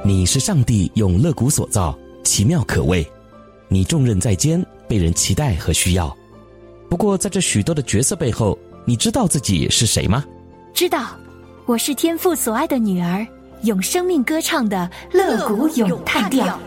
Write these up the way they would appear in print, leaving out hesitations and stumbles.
你是上帝用肋骨所造，奇妙可畏。你重任在肩，被人期待和需要。不过在这许多的角色背后，你知道自己是谁吗？ 知道，我是天父所爱的女儿，用生命歌唱的肋骨咏叹调。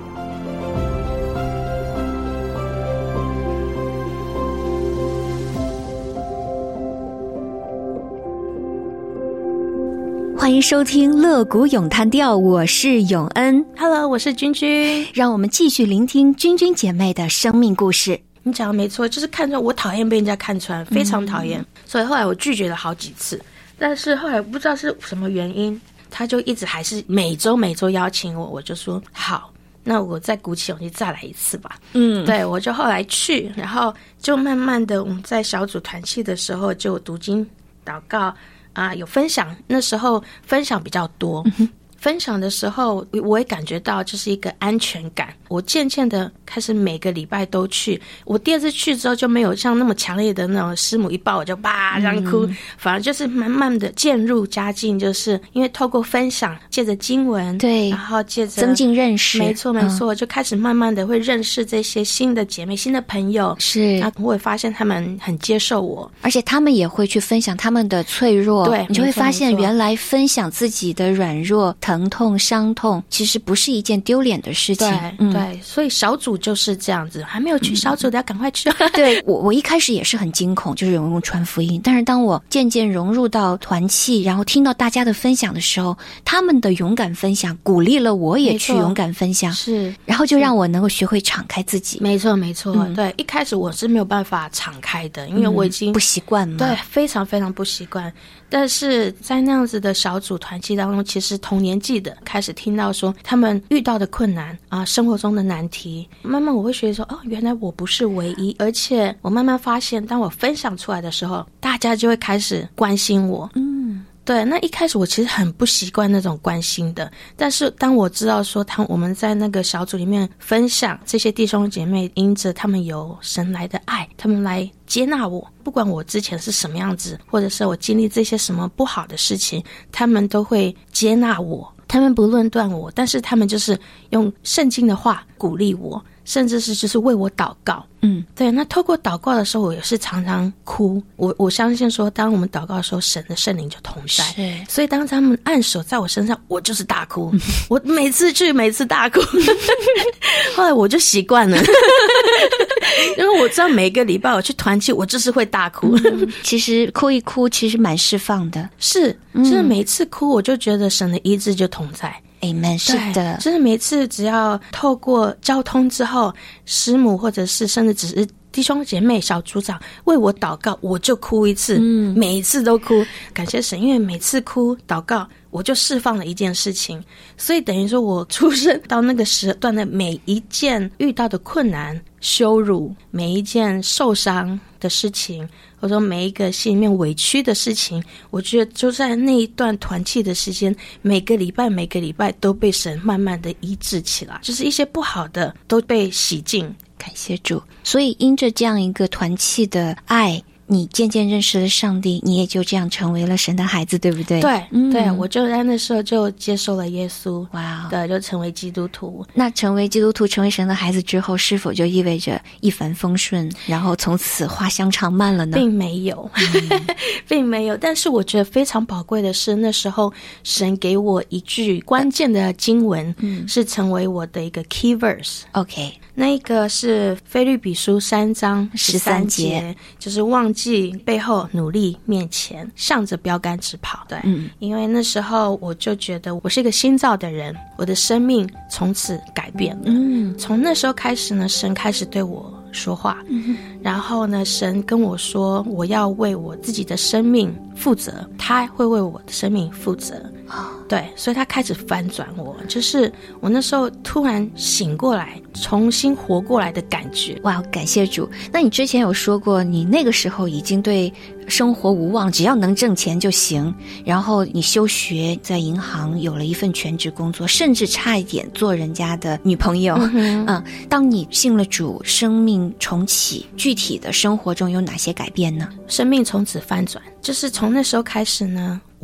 欢迎收听肋骨咏叹调，我是永恩。 Hello， 我是君君。 让我们继续聆听君君姐妹的生命故事。 你讲的没错，就是看穿，我讨厌被人家看穿，非常讨厌，所以后来我拒绝了好几次，但是后来不知道是什么原因，他就一直还是每周邀请我，我就说好，那我再鼓起勇气再来一次吧。对，我就后来去，然后就慢慢的我们在小组团契的时候就读经祷告有分享，那时候分享比较多，分享的时候我也感觉到就是一个安全感，我渐渐的开始每个礼拜都去。我第二次去之后就没有像那么强烈的那种师母一抱我就叭这样哭，反而就是慢慢的渐入佳境，就是因为透过分享，借着经文， 对， 然后借着增进认识， 没错没错，就开始慢慢的会认识这些新的姐妹、新的朋友， 是， 然后我也发现他们很接受我， 而且他们也会去分享他们的脆弱， 对， 你就会发现原来分享自己的软弱、疼痛、伤痛其实不是一件丢脸的事情。 对，所以小组就是这样子，还没有去小组的要赶快去。 对，我一开始也是很惊恐，就是有人传福音，但是当我渐渐融入到团契，然后听到大家的分享的时候，他们的勇敢分享鼓励了我也去勇敢分享， 是， 然后就让我能够学会敞开自己。 没错没错，对，一开始我是没有办法敞开的，因为我已经不习惯嘛， 对，非常非常不习惯。但是在那样子的小组团契当中，其实同年纪的开始听到说他们遇到的困难生活中的难题，慢慢我会觉得说原来我不是唯一，而且我慢慢发现当我分享出来的时候，大家就会开始关心我。对，那一开始我其实很不习惯那种关心的，但是当我知道说我们在那个小组里面分享，这些弟兄姐妹因着他们有神来的爱，他们来接纳我，不管我之前是什么样子，或者是我经历这些什么不好的事情，他们都会接纳我，他们不论断我，但是他们就是用圣经的话鼓励我，甚至是就是为我祷告。对，那透过祷告的时候，我也是常常哭。我相信说，当我们祷告的时候，神的圣灵就同在。是，所以当他们按手在我身上，我就是大哭。我每次去，每次大哭。后来我就习惯了，因为我知道每个礼拜我去团契，我就是会大哭。 其实哭一哭，其实蛮释放的。 是，就是每次哭，我就觉得神的医治就同在。 Amen， 是的， 就是每次只要透过交通之后，师母或者是甚至只是弟兄姐妹小组长为我祷告，我就哭一次，每一次都哭，感谢神，因为每次哭祷告我就释放了一件事情，所以等于说我出生到那个时段的每一件遇到的困难、羞辱，每一件受伤的事情，或者说每一个心里面委屈的事情，我觉得就在那一段团契的时间，每个礼拜都被神慢慢的医治起来，就是一些不好的都被洗净。 感谢主。所以因着这样一个团契的爱，你渐渐认识了上帝，你也就这样成为了神的孩子，对不对？ 对，对，我就在那时候就接受了耶稣。 哇， 对，就成为基督徒。 那成为基督徒，成为神的孩子之后，是否就意味着一帆风顺，然后从此花香长漫了呢？ 并没有，并没有。但是我觉得非常宝贵的是，那时候神给我一句关键的经文，是成为我的一个 key verse。OK， 那一个是腓立比书3章13节，就是忘记背后，努力面前，向着标杆直跑。对，因为那时候我就觉得我是一个新造的人，我的生命从此改变了。从那时候开始呢，神开始对我说话，然后呢，神跟我说我要为我自己的生命负责，他会为我的生命负责。对，所以他开始翻转我，就是我那时候突然醒过来，重新活过来的感觉。 哇，感谢主。那你之前有说过，你那个时候已经对生活无望，只要能挣钱就行，然后你休学，在银行有了一份全职工作，甚至差一点做人家的女朋友。当你信了主，生命重启，具体的生活中有哪些改变呢？ 生命从此翻转，就是从那时候开始呢，我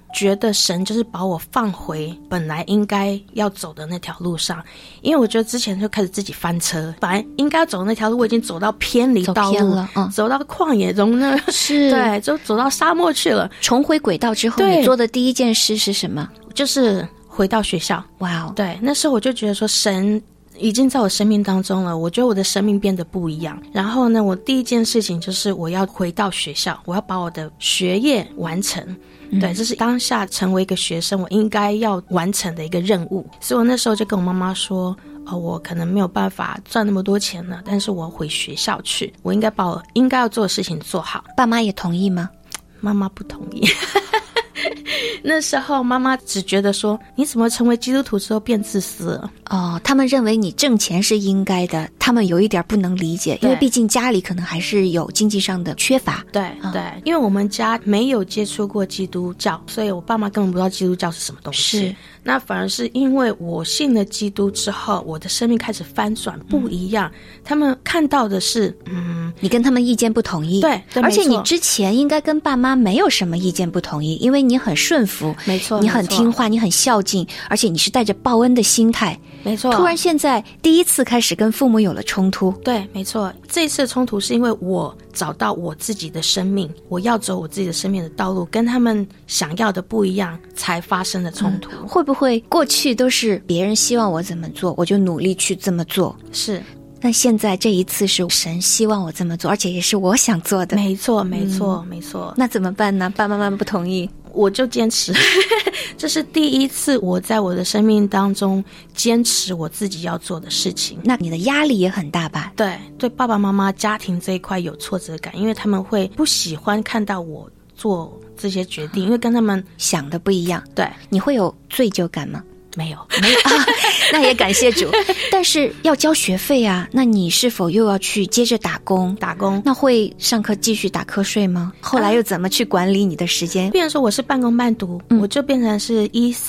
觉得神就是把我放回本来应该要走的那条路上，因为我觉得之前就开始自己翻车，本来应该走的那条路我已经走到偏离道路了，走到旷野中那是对，就走到沙漠去了。 重回轨道之后，你做的第一件事是什么？ 就是回到学校。 哇哦， 对，那时候我就觉得说神已经在我生命当中了，我觉得我的生命变得不一样。然后呢，我第一件事情就是我要回到学校，我要把我的学业完成。对，这是当下成为一个学生我应该要完成的一个任务。所以我那时候就跟我妈妈说，我可能没有办法赚那么多钱了，但是我回学校去，我应该把我应该要做的事情做好。 爸妈也同意吗？ 妈妈不同意。那时候妈妈只觉得说，你怎么成为基督徒之后变自私了？ 他们认为你挣钱是应该的，他们有一点不能理解，因为毕竟家里可能还是有经济上的缺乏。 对对，因为我们家没有接触过基督教，所以我爸妈根本不知道基督教是什么东西。 是， 那反而是因为我信了基督之后，我的生命开始翻转，不一样。他们看到的是， 你跟他们意见不统一。 对， 而且你之前应该跟爸妈没有什么意见不统一，因为你很顺服， 没错， 你很听话，你很孝敬，而且你是带着报恩的心态。 没错， 突然现在第一次开始跟父母有了冲突。 对，没错，这一次的冲突是因为我找到我自己的生命，我要走我自己的生命的道路，跟他们想要的不一样，才发生的冲突。 会不会过去都是别人希望我怎么做，我就努力去这么做？ 是。 那现在这一次是神希望我这么做，而且也是我想做的。 没错，没错，没错。 那怎么办呢？爸爸妈妈不同意， 我就坚持。这是第一次我在我的生命当中坚持我自己要做的事情。 那你的压力也很大吧？ 对，对爸爸妈妈家庭这一块有挫折感，因为他们会不喜欢看到我做这些决定，因为跟他们想的不一样。 对， 你会有罪疚感吗？ 没有啊，那也感谢主。但是要交学费啊，那你是否又要去接着打工？那会上课继续打瞌睡吗？后来又怎么去管理你的时间？ 变成说我是半工半读，我就变成是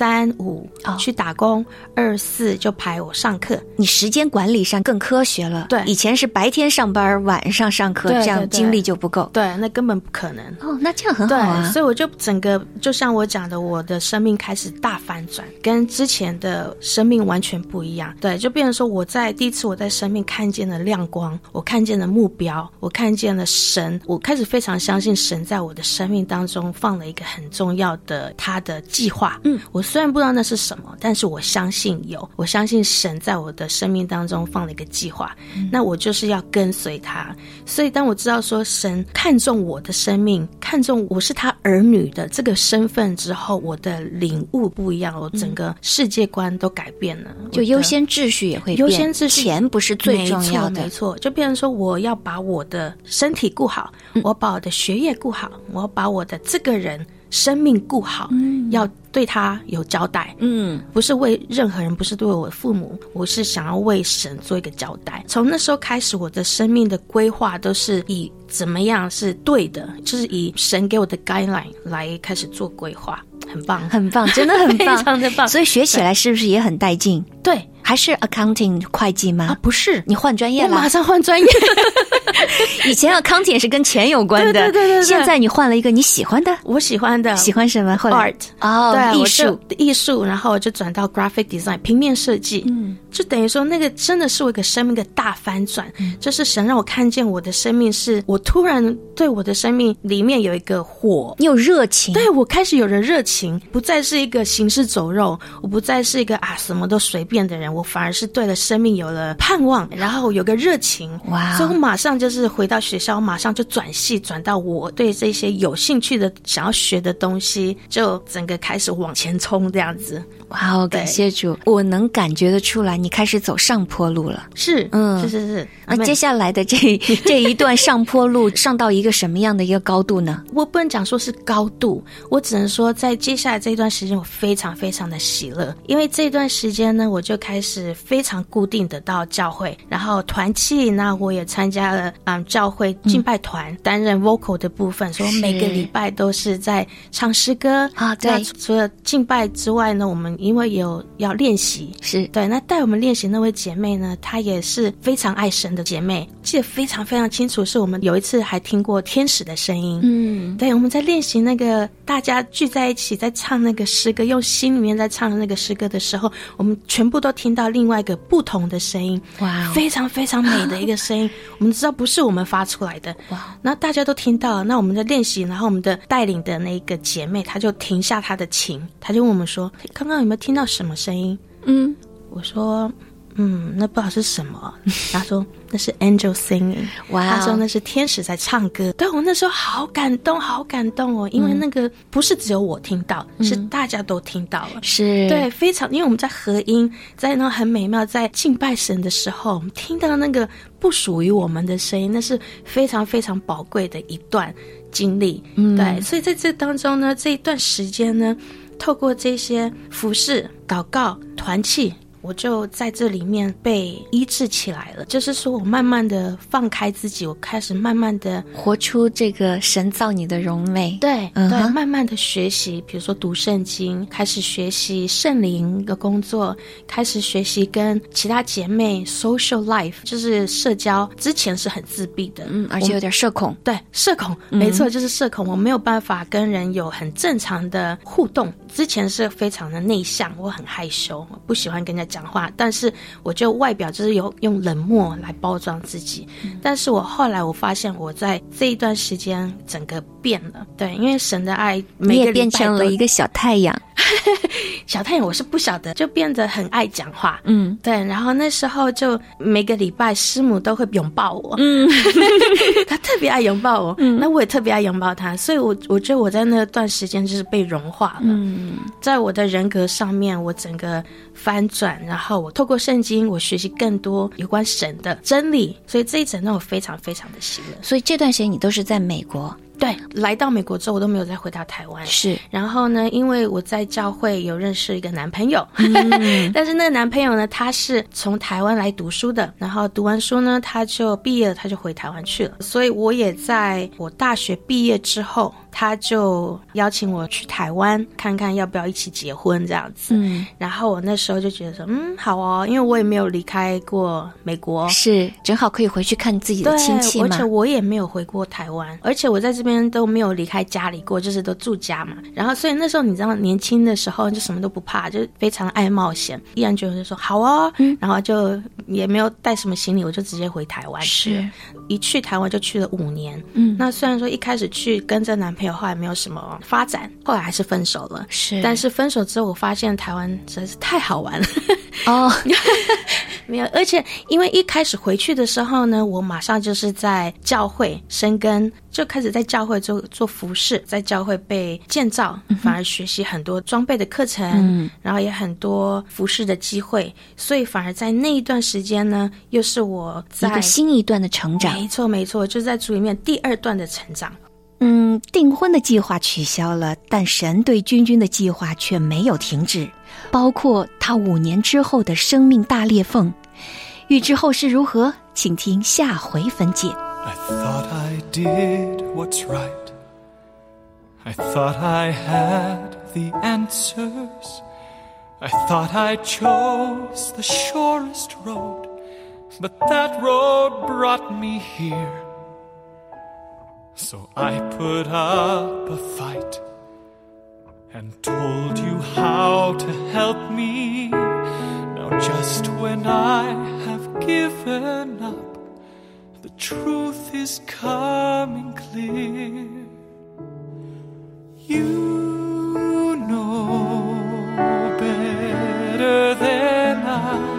1、3、5去打工，2、4就排我上课。 你时间管理上更科学了。 对， 以前是白天上班，晚上上课，这样精力就不够。 对，那根本不可能。 那这样很好啊。 对，所以我就整个就像我讲的，我的生命开始大反转，跟之前的生命完全不一样。对，就变成说我在第一次我在生命看见了亮光，我看见了目标，我看见了神，我开始非常相信神在我的生命当中放了一个很重要的他的计划。我虽然不知道那是什么，但是我相信我相信神在我的生命当中放了一个计划，那我就是要跟随他。所以当我知道说神看重我的生命，看重我是他儿女的这个身份之后，我的领悟不一样，我整个世界观都改变了， 就优先秩序也会变。 优先秩序， 钱不是最重要的。 没错，就变成说我要把我的身体顾好，我把我的学业顾好，我要把我的这个人生命顾好，要对他有交代。不是为任何人，不是对我的父母，我是想要为神做一个交代。从那时候开始，我的生命的规划都是以怎么样是对的，就是以神给我的 guideline 来开始做规划。很棒， 很棒，真的很棒， 非常的棒。 所以学起来是不是也很带劲？ 对， 还是 accounting 会计吗？ 不是， 你换专业了， 我马上换专业。 以前 accounting 也是跟钱有关的， 对， 现在你换了一个你喜欢的， 我喜欢的， 喜欢什么？后来 art 对， 艺术，然后我就转到 graphic design 平面设计。就等于说那个真的是我一个生命的大翻转，就是神让我看见我的生命是我突然对我的生命里面有一个火， 你有热情， 对，我开始有了热情，不再是一个行尸走肉，我不再是一个什么都随便的人，我反而是对了生命有了盼望，然后有个热情。 哇！ 所以我马上就是回到学校，马上就转系，转到我对这些有兴趣的想要学的东西，就整个开始往前冲这样子。 哇，感谢主，我能感觉得出来你开始走上坡路了。 是，是。 那接下来的这一段上坡路上到一个什么样的一个高度呢？ 我不能讲说是高度，我只能说在接下来这一段时间我非常非常的喜乐，因为这段时间呢，我就开始非常固定的到教会，然后团契，那我也参加了教会敬拜团，担任 vocal 的部分，所以每个礼拜都是在唱诗歌啊。对， 除了敬拜之外呢，我们因为有要练习， 是对，那带我们练习那位姐妹呢，她也是非常爱神的姐妹，记得非常非常清楚，是我们有一次还听过天使的声音。对，我们在练习那个大家聚在一起在唱那个诗歌，用心里面在唱那个诗歌的时候，我们全部都听到另外一个不同的声音， 哇， 非常非常美的一个声音，我们知道不是我们发出来的，哇！然后大家都听到了，那我们在练习，然后我们的带领的那个姐妹，她就停下她的琴，她就问我们说：“刚刚有没有听到什么声音？”我说。那不知道是什么。他说那是 angel singing， 哇、 他说那是天使在唱歌。对，我那时候好感动，好感动哦，因为那个不是只有我听到，是大家都听到了。 是， 对，非常，因为我们在合音，在那很美妙，在敬拜神的时候，我们听到那个不属于我们的声音，那是非常非常宝贵的一段经历。对，所以在这当中呢，这一段时间呢，透过这些服事、祷告、团契，我就在这里面被医治起来了。就是说我慢慢的放开自己，我开始慢慢的活出这个神造你的荣美。 对，慢慢的学习，比如说读圣经，开始学习圣灵的工作，开始学习跟其他姐妹 social life， 就是社交。之前是很自闭的， 而且有点社恐。 对，社恐，没错，就是社恐。我没有办法跟人有很正常的互动。之前是非常的内向，我很害羞，我不喜欢跟人家讲话，但是我就外表就是用冷漠来包装自己。但是我后来我发现我在这一段时间整个变了。对，因为神的爱每个礼拜都， 你也变成了一个小太阳。 小太阳我是不晓得，就变得很爱讲话。对，然后那时候就每个礼拜师母都会拥抱我。他特别爱拥抱我，那我也特别爱拥抱他，所以我觉得我在那段时间就是被融化了。在我的人格上面我整个翻转，然后我透过圣经我学习更多有关神的真理，所以这一整段我非常非常的喜乐。 所以这段时间你都是在美国？ 对，来到美国之后我都没有再回到台湾。 是， 然后呢，因为我在教会有认识一个男朋友，但是那个男朋友呢，他是从台湾来读书的，然后读完书呢，他就毕业了，他就回台湾去了。所以我也在我大学毕业之后，他就邀请我去台湾看看要不要一起结婚这样子。然后我那时候就觉得说，好哦，因为我也没有离开过美国， 是正好可以回去看自己的亲戚嘛。 而且我也没有回过台湾，而且我在这边都没有离开家里过，就是都住家嘛。然后所以那时候你知道年轻的时候就什么都不怕，就非常爱冒险，毅然决然就说好哦，然后就也没有带什么行李，我就直接回台湾去。是，一去台湾就去了5年。那虽然说一开始去跟这男朋友后来没有什么发展，后来还是分手了。是，但是分手之后我发现台湾实在是太好玩了。没有，而且因为一开始回去的时候呢，我马上就是在教会生根，就开始在教会做服事，在教会被建造，反而学习很多装备的课程，然后也很多服事的机会，所以反而在那一段时间呢，又是我在一个新一段的成长。 没错没错，就在主里面第2段的成长。 订婚的计划取消了，但神对君君的计划却没有停止，包括他5年之后的生命大裂缝。欲知后事如何，请听下回分解。 I thought I did what's right. I thought I had the answers. I thought I chose the surest road, but that road brought me here.So I put up a fight and told you how to help me. Now just when I have given up, the truth is coming clear. You know better than I